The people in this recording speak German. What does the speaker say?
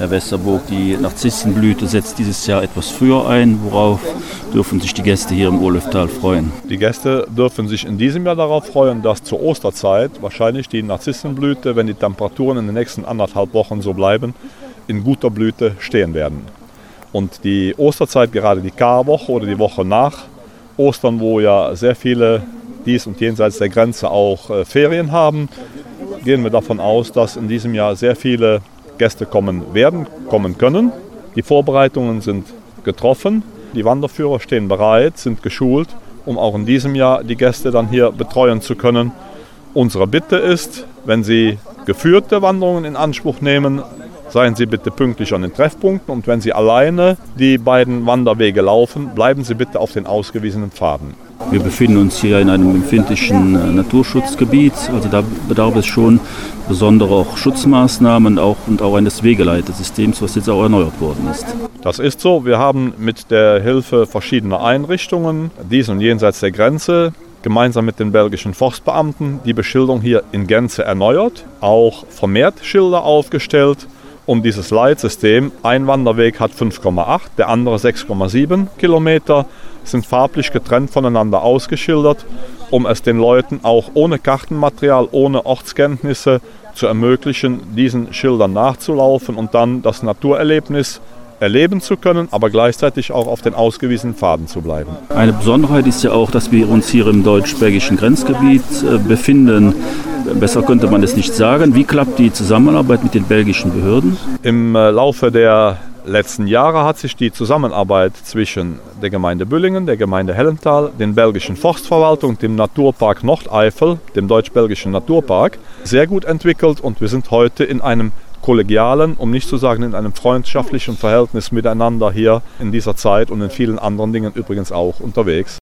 Herr Westerburg, die Narzissenblüte setzt dieses Jahr etwas früher ein. Worauf dürfen sich die Gäste hier im Urliftal freuen? Die Gäste dürfen sich in diesem Jahr darauf freuen, dass zur Osterzeit wahrscheinlich die Narzissenblüte, wenn die Temperaturen in den nächsten 1,5 Wochen so bleiben, in guter Blüte stehen werden. Und die Osterzeit, gerade die Karwoche oder die Woche nach Ostern, wo ja sehr viele dies und jenseits der Grenze auch Ferien haben, gehen wir davon aus, dass in diesem Jahr sehr viele Gäste kommen können. Die Vorbereitungen sind getroffen, die Wanderführer stehen bereit, sind geschult, um auch in diesem Jahr die Gäste dann hier betreuen zu können. Unsere Bitte ist, wenn Sie geführte Wanderungen in Anspruch nehmen, seien Sie bitte pünktlich an den Treffpunkten, und wenn Sie alleine die beiden Wanderwege laufen, bleiben Sie bitte auf den ausgewiesenen Pfaden. Wir befinden uns hier in einem empfindlichen Naturschutzgebiet, also da bedarf es schon besondere auch Schutzmaßnahmen und auch eines Wegeleitesystems, was jetzt auch erneuert worden ist. Das ist so. Wir haben mit der Hilfe verschiedener Einrichtungen, dies und jenseits der Grenze, gemeinsam mit den belgischen Forstbeamten die Beschilderung hier in Gänze erneuert, auch vermehrt Schilder aufgestellt, um dieses Leitsystem. Ein Wanderweg hat 5,8, der andere 6,7 Kilometer, sind farblich getrennt voneinander ausgeschildert, um es den Leuten auch ohne Kartenmaterial, ohne Ortskenntnisse zu ermöglichen, diesen Schildern nachzulaufen und dann das Naturerlebnis erleben zu können, aber gleichzeitig auch auf den ausgewiesenen Pfaden zu bleiben. Eine Besonderheit ist ja auch, dass wir uns hier im deutsch-belgischen Grenzgebiet befinden. Besser könnte man es nicht sagen. Wie klappt die Zusammenarbeit mit den belgischen Behörden? Im Laufe der letzten Jahre hat sich die Zusammenarbeit zwischen der Gemeinde Büllingen, der Gemeinde Hellenthal, den belgischen Forstverwaltung und dem Naturpark Nordeifel, dem deutsch-belgischen Naturpark, sehr gut entwickelt, und wir sind heute in einem kollegialen, um nicht zu sagen in einem freundschaftlichen Verhältnis miteinander hier in dieser Zeit und in vielen anderen Dingen übrigens auch unterwegs.